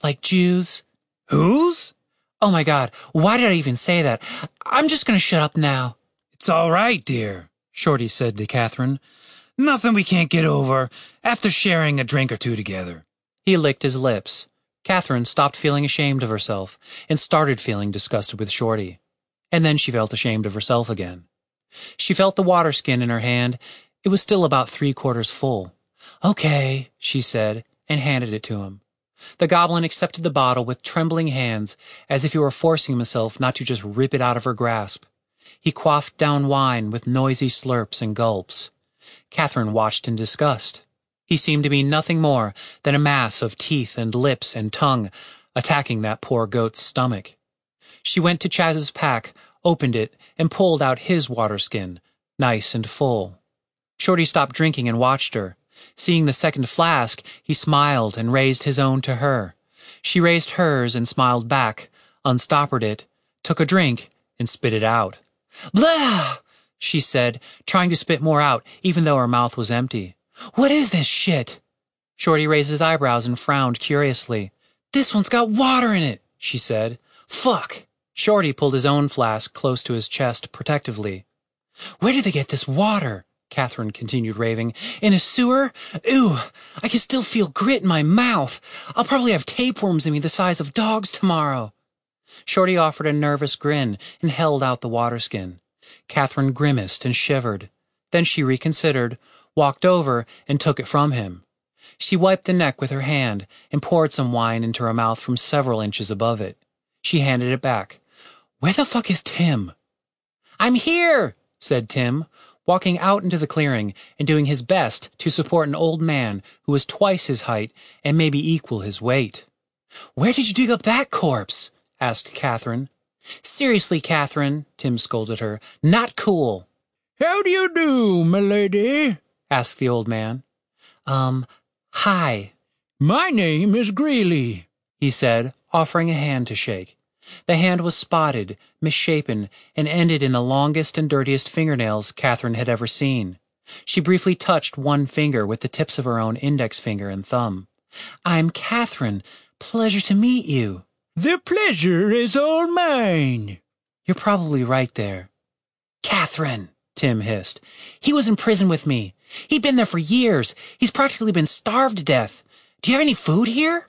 Speaker 1: Like Jews?
Speaker 2: Whose?
Speaker 1: Oh my God, why did I even say that? I'm just gonna shut up now.
Speaker 2: It's all right, dear, Shorty said to Catherine. Nothing we can't get over after sharing a drink or two together.
Speaker 1: He licked his lips. Catherine stopped feeling ashamed of herself and started feeling disgusted with Shorty. And then she felt ashamed of herself again. She felt the water skin in her hand. It was still about three quarters full. Okay, she said, and handed it to him. The goblin accepted the bottle with trembling hands, as if he were forcing himself not to just rip it out of her grasp. He quaffed down wine with noisy slurps and gulps. Catherine watched in disgust. He seemed to be nothing more than a mass of teeth and lips and tongue attacking that poor goat's stomach. She went to Chaz's pack, opened it, and pulled out his water skin, nice and full. Shorty stopped drinking and watched her. Seeing the second flask, he smiled and raised his own to her. She raised hers and smiled back, unstoppered it, took a drink, and spit it out. Blah! She said, trying to spit more out, even though her mouth was empty. What is this shit? Shorty raised his eyebrows and frowned curiously. This one's got water in it, she said. Fuck! Shorty pulled his own flask close to his chest protectively. Where did they get this water? Catherine continued raving. In a sewer? Ew, I can still feel grit in my mouth. I'll probably have tapeworms in me the size of dogs tomorrow. Shorty offered a nervous grin and held out the water skin. Catherine grimaced and shivered. Then she reconsidered, walked over, and took it from him. She wiped the neck with her hand and poured some wine into her mouth from several inches above it. She handed it back. Where the fuck is Tim? I'm here, said Tim, walking out into the clearing and doing his best to support an old man who was twice his height and maybe equal his weight. Where did you dig up that corpse? Asked Catherine. Seriously, Catherine, Tim scolded her. Not cool.
Speaker 2: How do you do, milady? Asked the old man.
Speaker 1: Um, hi.
Speaker 2: My name is Greeley,
Speaker 1: he said, offering a hand to shake. The hand was spotted, misshapen, and ended in the longest and dirtiest fingernails Catherine had ever seen. She briefly touched one finger with the tips of her own index finger and thumb. I'm Catherine. Pleasure to meet you.
Speaker 2: The pleasure is all mine.
Speaker 1: You're probably right there. Catherine, Tim hissed. He was in prison with me. He'd been there for years. He's practically been starved to death. Do you have any food here?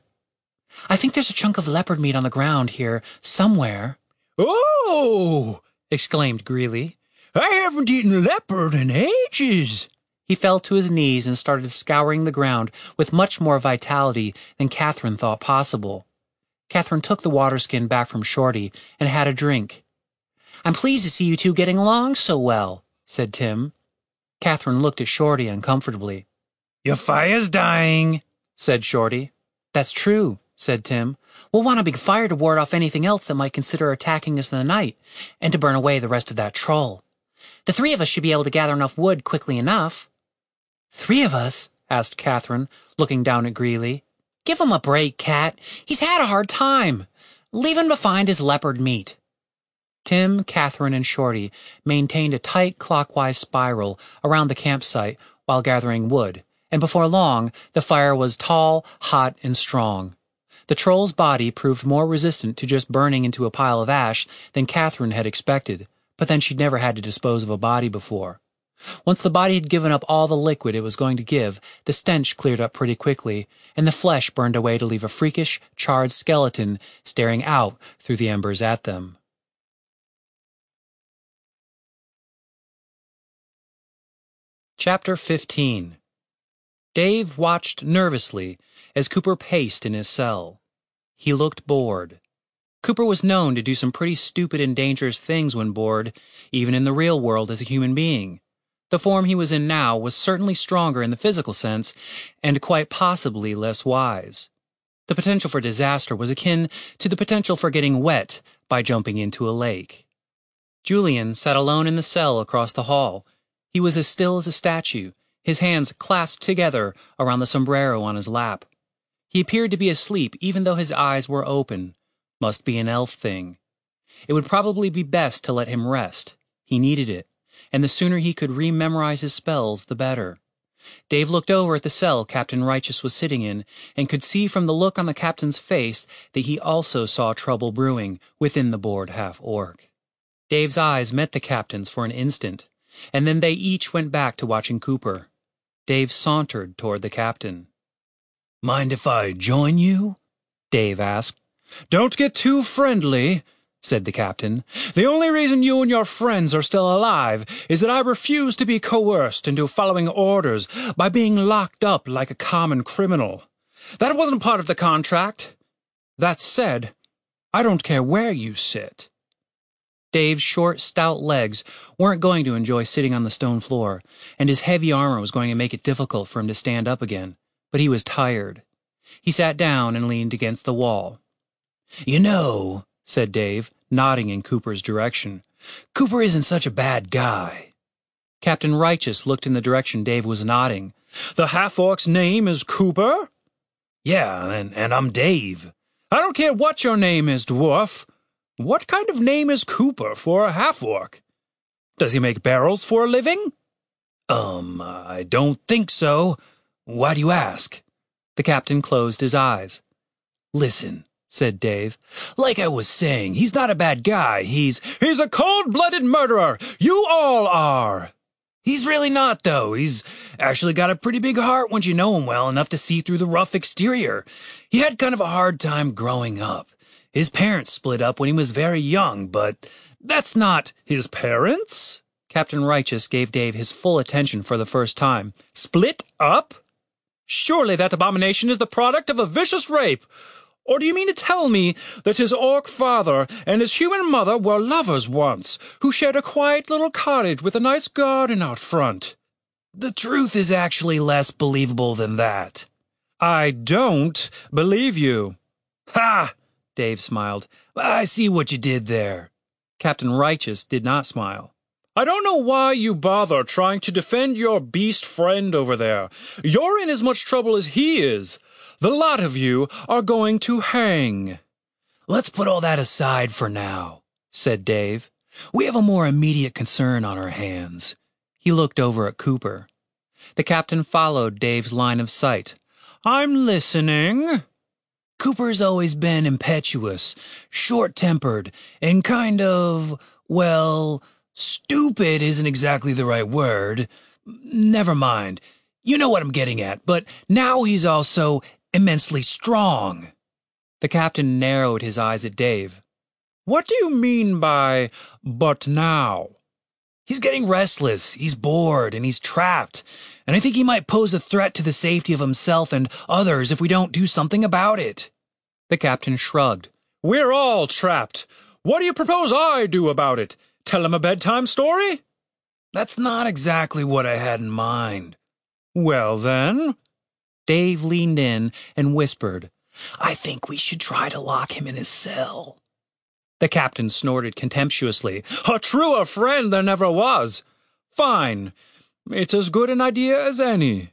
Speaker 1: I think there's a chunk of leopard meat on the ground here, somewhere.
Speaker 2: Oh! Exclaimed Greeley. I haven't eaten leopard in ages.
Speaker 1: He fell to his knees and started scouring the ground with much more vitality than Catherine thought possible. Catherine took the water skin back from Shorty and had a drink. I'm pleased to see you two getting along so well, said Tim. Catherine looked at Shorty uncomfortably.
Speaker 2: Your fire's dying, said Shorty.
Speaker 1: That's true, said Tim. We'll want a big fire to ward off anything else that might consider attacking us in the night, and to burn away the rest of that troll. The three of us should be able to gather enough wood quickly enough. Three of us? Asked Catherine, looking down at Greeley. Give him a break, Cat. He's had a hard time. Leave him to find his leopard meat. Tim, Catherine, and Shorty maintained a tight clockwise spiral around the campsite while gathering wood, and before long the fire was tall, hot, and strong. The troll's body proved more resistant to just burning into a pile of ash than Catherine had expected, but then she'd never had to dispose of a body before. Once the body had given up all the liquid it was going to give, the stench cleared up pretty quickly, and the flesh burned away to leave a freakish, charred skeleton staring out through the embers at them. Chapter fifteen. Dave watched nervously as Cooper paced in his cell. He looked bored. Cooper was known to do some pretty stupid and dangerous things when bored, even in the real world as a human being. The form he was in now was certainly stronger in the physical sense, and quite possibly less wise. The potential for disaster was akin to the potential for getting wet by jumping into a lake. Julian sat alone in the cell across the hall. He was as still as a statue, his hands clasped together around the sombrero on his lap. He appeared to be asleep even though his eyes were open. Must be an elf thing. It would probably be best to let him rest. He needed it, and the sooner he could rememorize his spells, the better. Dave looked over at the cell Captain Righteous was sitting in and could see from the look on the captain's face that he also saw trouble brewing within the bored half-orc. Dave's eyes met the captain's for an instant, and then they each went back to watching Cooper. Dave sauntered toward the captain.
Speaker 2: "Mind if I join you?"
Speaker 1: Dave asked.
Speaker 2: "Don't get too friendly," said the captain. "The only reason you and your friends are still alive is that I refuse to be coerced into following orders by being locked up like a common criminal. That wasn't part of the contract. That said, I don't care where you sit."
Speaker 1: Dave's short, stout legs weren't going to enjoy sitting on the stone floor, and his heavy armor was going to make it difficult for him to stand up again, but he was tired. He sat down and leaned against the wall.
Speaker 2: "You know," said
Speaker 1: Dave, nodding in Cooper's direction,
Speaker 2: "Cooper isn't such a bad guy."
Speaker 1: Captain Righteous looked in the direction Dave was nodding.
Speaker 2: "The half-orc's name is Cooper?"
Speaker 3: "Yeah, and, and I'm Dave."
Speaker 2: "I don't care what your name is, dwarf. What kind of name is Cooper for a half-orc? Does he make barrels for a living?"
Speaker 3: Um, I don't think so. Why do you ask?"
Speaker 1: The captain closed his eyes.
Speaker 3: "Listen," said Dave. "Like I was saying, he's not a bad guy. He's...
Speaker 2: He's a cold-blooded murderer. You all are."
Speaker 3: "He's really not, though. He's actually got a pretty big heart once you know him well enough to see through the rough exterior. He had kind of a hard time growing up. His parents split up when he was very young, but that's not..."
Speaker 2: "His parents?"
Speaker 1: Captain Righteous gave Dave his full attention for the first time.
Speaker 2: "Split up? Surely that abomination is the product of a vicious rape. Or do you mean to tell me that his orc father and his human mother were lovers once, who shared a quiet little cottage with a nice garden out front?"
Speaker 3: "The truth is actually less believable than that."
Speaker 2: "I don't believe you."
Speaker 3: "Ha!"
Speaker 1: Dave smiled.
Speaker 3: "I see what you did there."
Speaker 1: Captain Righteous did not smile.
Speaker 2: "I don't know why you bother trying to defend your beast friend over there. You're in as much trouble as he is. The lot of you are going to hang."
Speaker 3: "Let's put all that aside for now," said Dave. "We have a more immediate concern on our hands."
Speaker 1: He looked over at Cooper. The captain followed Dave's line of sight.
Speaker 2: "I'm listening."
Speaker 3: "Cooper's always been impetuous, short-tempered, and kind of, well, stupid isn't exactly the right word. Never mind. You know what I'm getting at, but now he's also immensely strong."
Speaker 1: The captain narrowed his eyes at Dave.
Speaker 2: "What do you mean by, 'but now'?"
Speaker 3: "He's getting restless, he's bored, and he's trapped, and I think he might pose a threat to the safety of himself and others if we don't do something about it."
Speaker 1: The captain shrugged.
Speaker 2: "We're all trapped. What do you propose I do about it? Tell him a bedtime story?"
Speaker 3: "That's not exactly what I had in mind."
Speaker 2: "Well, then?"
Speaker 1: Dave leaned in and whispered,
Speaker 3: "I think we should try to lock him in his cell."
Speaker 1: The captain snorted contemptuously.
Speaker 2: "A truer friend there never was. Fine. It's as good an idea as any."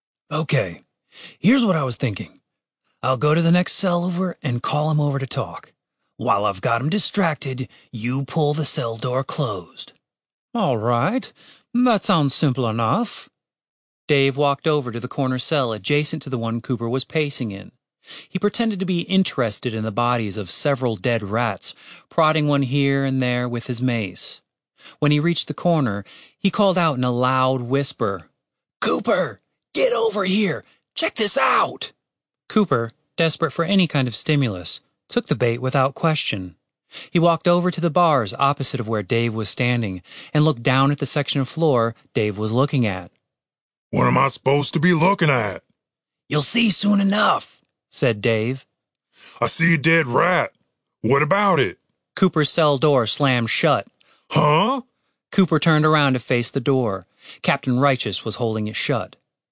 Speaker 3: "Okay, here's what I was thinking. I'll go to the next cell over and call him over to talk. While I've got him distracted, you pull the cell door closed."
Speaker 2: "All right. That sounds simple enough."
Speaker 1: Dave walked over to the corner cell adjacent to the one Cooper was pacing in. He pretended to be interested in the bodies of several dead rats, prodding one here and there with his mace. When he reached the corner, he called out in a loud whisper,
Speaker 3: "Cooper, get over here! Check this out!"
Speaker 1: Cooper, desperate for any kind of stimulus, took the bait without question. He walked over to the bars opposite of where Dave was standing and looked down at the section of floor Dave was looking at.
Speaker 4: "What am I supposed to be looking at?"
Speaker 3: "You'll see soon enough," said Dave.
Speaker 4: "I see a dead rat. What about it?"
Speaker 1: Cooper's cell door slammed shut.
Speaker 4: "Huh?"
Speaker 1: Cooper turned around to face the door. Captain Righteous was holding it shut.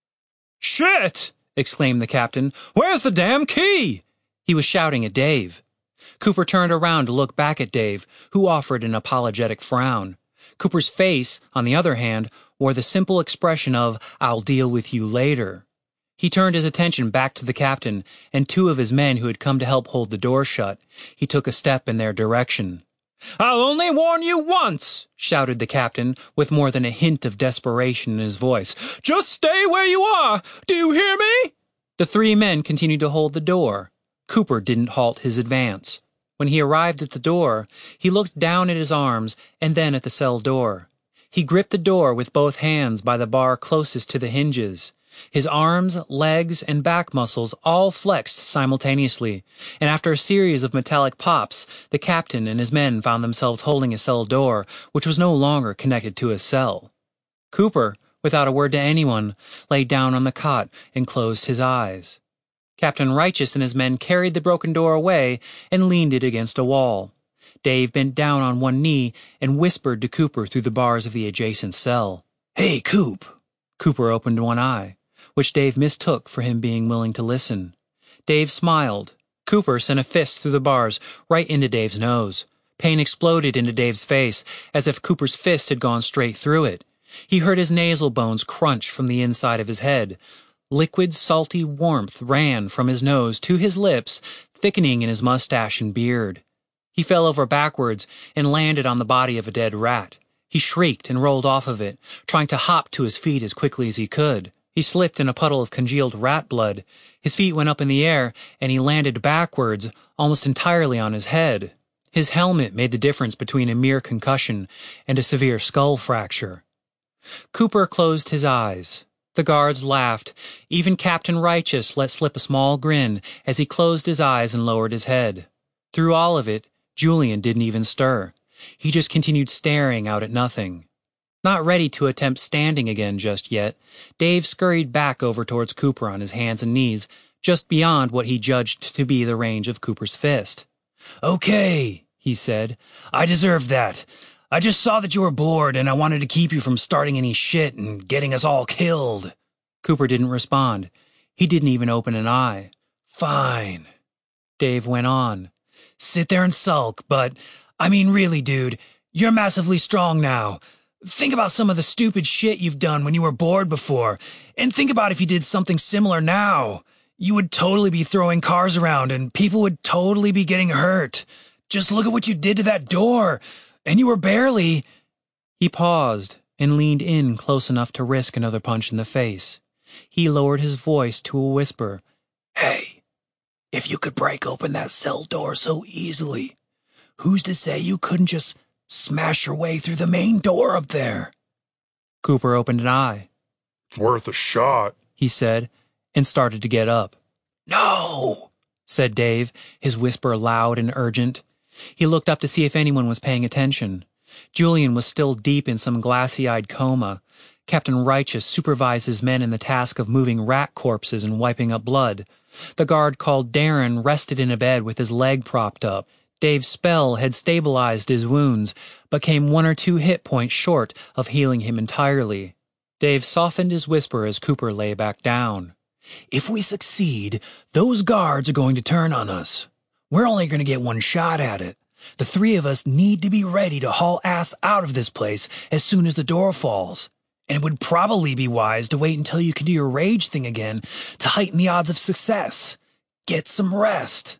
Speaker 2: "Shit!" exclaimed the captain. "Where's the damn key?"
Speaker 1: He was shouting at Dave. Cooper turned around to look back at Dave, who offered an apologetic frown. Cooper's face, on the other hand, wore the simple expression of, "I'll deal with you later." He turned his attention back to the captain and two of his men who had come to help hold the door shut. He took a step in their direction. I'll only warn you once, shouted the captain, with more than a hint of desperation in his voice. Just stay where you are! Do you hear me? The three men continued to hold the door. Cooper didn't halt his advance. When he arrived at the door, he looked down at his arms and then at the cell door. He gripped the door with both hands by the bar closest to the hinges. His arms, legs, and back muscles all flexed simultaneously, and after a series of metallic pops, the captain and his men found themselves holding a cell door which was no longer connected to his cell. Cooper, without a word to anyone, lay down on the cot and closed his eyes. Captain Righteous and his men carried the broken door away and leaned it against a wall. Dave bent down on one knee and whispered to Cooper through the bars of the adjacent cell. Hey, Coop! Cooper opened one eye, which Dave mistook for him being willing to listen. Dave smiled. Cooper sent a fist through the bars right into Dave's nose. Pain exploded into Dave's face, as if Cooper's fist had gone straight through it. He heard his nasal bones crunch from the inside of his head. Liquid, salty warmth ran from his nose to his lips, thickening in his mustache and beard. He fell over backwards and landed on the body of a dead rat. He shrieked and rolled off of it, trying to hop to his feet as quickly as he could. He slipped in a puddle of congealed rat blood. His feet went up in the air, and he landed backwards, almost entirely on his head. His helmet made the difference between a mere concussion and a severe skull fracture. Cooper closed his eyes. The guards laughed. Even Captain Righteous let slip a small grin as he closed his eyes and lowered his head. Through all of it, Julian didn't even stir. He just continued staring out at nothing. Not ready to attempt standing again just yet, Dave scurried back over towards Cooper on his hands and knees, just beyond what he judged to be the range of Cooper's fist. Okay, he said. I deserved that. I just saw that you were bored, and I wanted to keep you from starting any shit and getting us all killed. Cooper didn't respond. He didn't even open an eye. Fine. Dave went on. Sit there and sulk, but, I mean really, dude, you're massively strong now. Think about some of the stupid shit you've done when you were bored before, and think about if you did something similar now. You would totally be throwing cars around, and people would totally be getting hurt. Just look at what you did to that door, and you were barely... He paused and leaned in close enough to risk another punch in the face. He lowered his voice to a whisper. Hey, if you could break open that cell door so easily, who's to say you couldn't just smash your way through the main door up there? Cooper opened an eye.
Speaker 4: It's worth a shot,
Speaker 1: he said, and started to get up. No, said Dave, his whisper loud and urgent. He looked up to see if anyone was paying attention. Julian was still deep in some glassy-eyed coma. Captain Righteous supervised his men in the task of moving rat corpses and wiping up blood. The guard called Darren rested in a bed with his leg propped up. Dave's spell had stabilized his wounds, but came one or two hit points short of healing him entirely. Dave softened his whisper as Cooper lay back down. If we succeed, those guards are going to turn on us. We're only going to get one shot at it. The three of us need to be ready to haul ass out of this place as soon as the door falls. And it would probably be wise to wait until you can do your rage thing again to heighten the odds of success. Get some rest.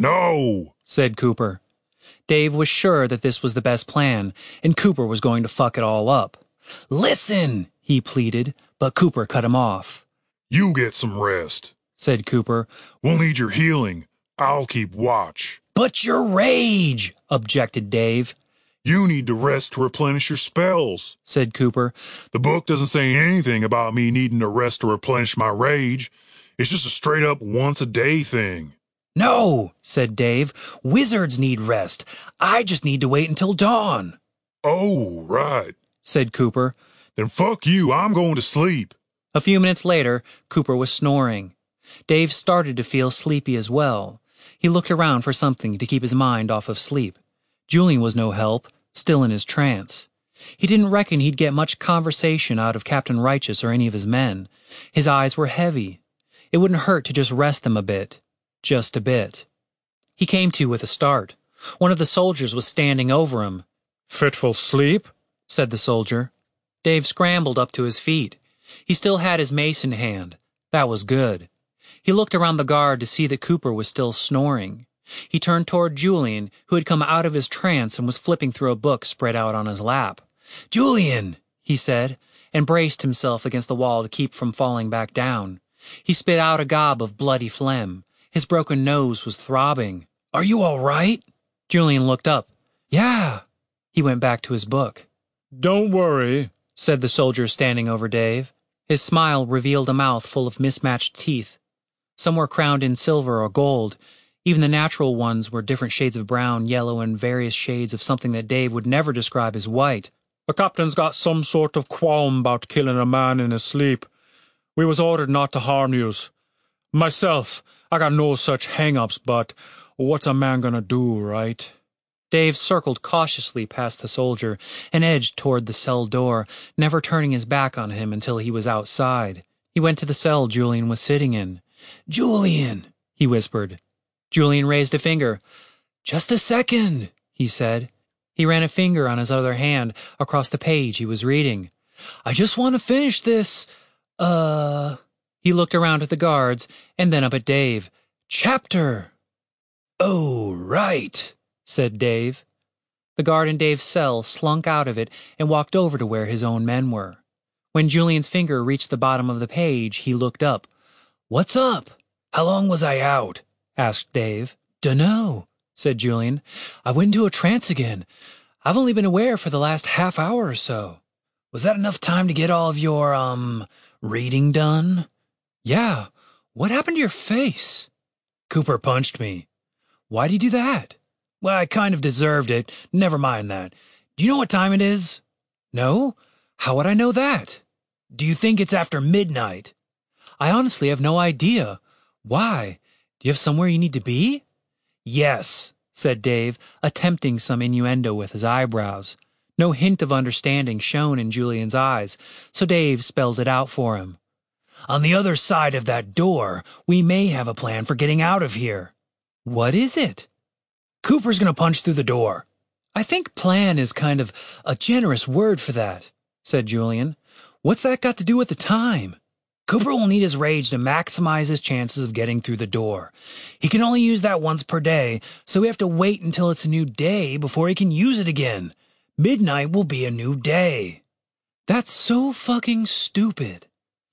Speaker 4: No,
Speaker 1: said Cooper. Dave was sure that this was the best plan, and Cooper was going to fuck it all up. Listen, he pleaded, but Cooper cut him off.
Speaker 4: You get some rest,
Speaker 1: said Cooper.
Speaker 4: We'll need your healing. I'll keep watch.
Speaker 1: But your rage, objected Dave.
Speaker 4: You need to rest to replenish your spells, said Cooper. The book doesn't say anything about me needing to rest to replenish my rage. It's just a straight-up once-a-day thing.
Speaker 1: No, said Dave. Wizards need rest. I just need to wait until dawn.
Speaker 4: Oh, right,
Speaker 1: said Cooper.
Speaker 4: Then fuck you, I'm going to sleep.
Speaker 1: A few minutes later, Cooper was snoring. Dave started to feel sleepy as well. He looked around for something to keep his mind off of sleep. Julian was no help, still in his trance. He didn't reckon he'd get much conversation out of Captain Righteous or any of his men. His eyes were heavy. It wouldn't hurt to just rest them a bit. Just a bit. He came to with a start. One of the soldiers was standing over him.
Speaker 2: Fitful sleep?
Speaker 1: Said the soldier. Dave scrambled up to his feet. He still had his mace in hand. That was good. He looked around the guard to see that Cooper was still snoring. He turned toward Julian, who had come out of his trance and was flipping through a book spread out on his lap. "Julian," he said, and braced himself against the wall to keep from falling back down. He spit out a gob of bloody phlegm. His broken nose was throbbing. "Are you all right?" Julian looked up. "Yeah." He went back to his book.
Speaker 2: "Don't worry,"
Speaker 1: said the soldier standing over Dave. His smile revealed a mouth full of mismatched teeth. Some were crowned in silver or gold. Even the natural ones were different shades of brown, yellow, and various shades of something that Dave would never describe as white.
Speaker 2: "The captain's got some sort of qualm about killing a man in his sleep. We was ordered not to harm yous. Myself, I got no such hang-ups, but what's a man gonna do, right?"
Speaker 1: Dave circled cautiously past the soldier and edged toward the cell door, never turning his back on him until he was outside. He went to the cell Julian was sitting in. "Julian," he whispered. Julian raised a finger. "Just a second," he said. He ran a finger on his other hand across the page he was reading. "I just want to finish this, uh... He looked around at the guards and then up at Dave. "Chapter." "Oh, right," said Dave. The guard in Dave's cell slunk out of it and walked over to where his own men were. When Julian's finger reached the bottom of the page, he looked up. "What's up? How long was I out?" asked Dave. "Dunno," said Julian. "I went into a trance again. I've only been aware for the last half hour or so." "Was that enough time to get all of your, um, reading done?" "Yeah. What happened to your face?" "Cooper punched me." "Why'd he do that?" "Well, I kind of deserved it. Never mind that. Do you know what time it is?" "No. How would I know that?" "Do you think it's after midnight?" "I honestly have no idea. Why? Do you have somewhere you need to be?" "Yes," said Dave, attempting some innuendo with his eyebrows. No hint of understanding shone in Julian's eyes, so Dave spelled it out for him. "On the other side of that door, we may have a plan for getting out of here." "What is it?" "Cooper's gonna punch through the door." "I think plan is kind of a generous word for that," said Julian. "What's that got to do with the time?" "Cooper will need his rage to maximize his chances of getting through the door. He can only use that once per day, so we have to wait until it's a new day before he can use it again. Midnight will be a new day." "That's so fucking stupid."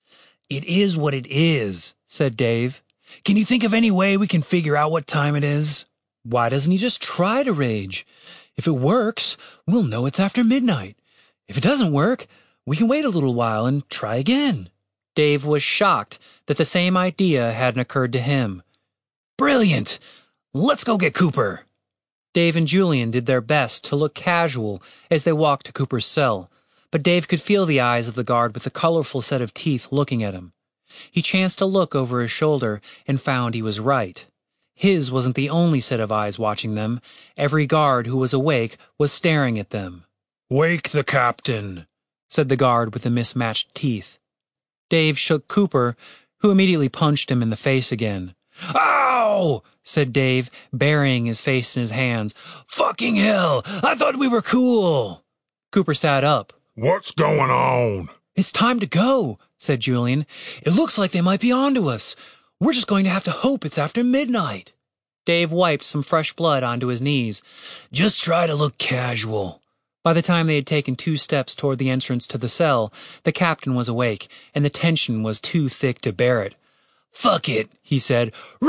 Speaker 1: "It is what it is," said Dave. "Can you think of any way we can figure out what time it is?" "Why doesn't he just try to rage? If it works, we'll know it's after midnight. If it doesn't work, we can wait a little while and try again." Dave was shocked that the same idea hadn't occurred to him. "Brilliant! Let's go get Cooper." Dave and Julian did their best to look casual as they walked to Cooper's cell, but Dave could feel the eyes of the guard with the colorful set of teeth looking at him. He chanced to look over his shoulder and found he was right. His wasn't the only set of eyes watching them. Every guard who was awake was staring at them. "Wake the captain," said the guard with the mismatched teeth. Dave shook Cooper, who immediately punched him in the face again. "Ow!" said Dave, burying his face in his hands. "Fucking hell! I thought we were cool." Cooper sat up.
Speaker 4: "What's going on?"
Speaker 1: "It's time to go," said Julian. "It looks like they might be onto us. We're just going to have to hope it's after midnight." Dave wiped some fresh blood onto his knees. "Just try to look casual." By the time they had taken two steps toward the entrance to the cell, the captain was awake, and the tension was too thick to bear it. "Fuck it," he said.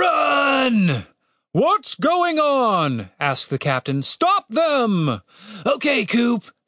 Speaker 1: "Run!"
Speaker 2: "What's going on?" asked the captain. "Stop them!"
Speaker 1: "Okay, Coop,"